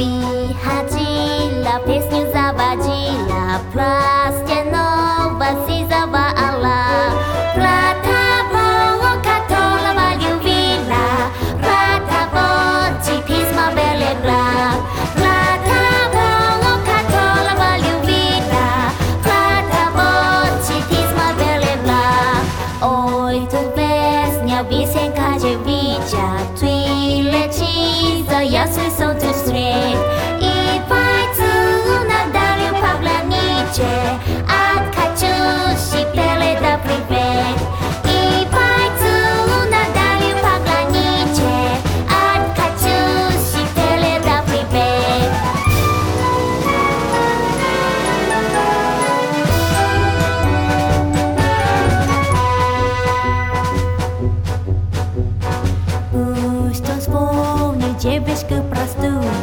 Wychodzila, pieśnię zawodziła, plastianowa si zawala. Platawo, katolowa lubiła, platawo, ci pisma belebla. Platawo, katolowa lubiła, platawo, ci pisma belebla. Oj, tu pieśnia, piosenka dziewicia, twój leci za jasny są tu strych. I palcu nadal paglanicie, a tkaczusi pele da privet. I palcu nadal paglanicie, a tkaczusi pele da privet. Puść to wspomnieć, dziewczynkę prostuję.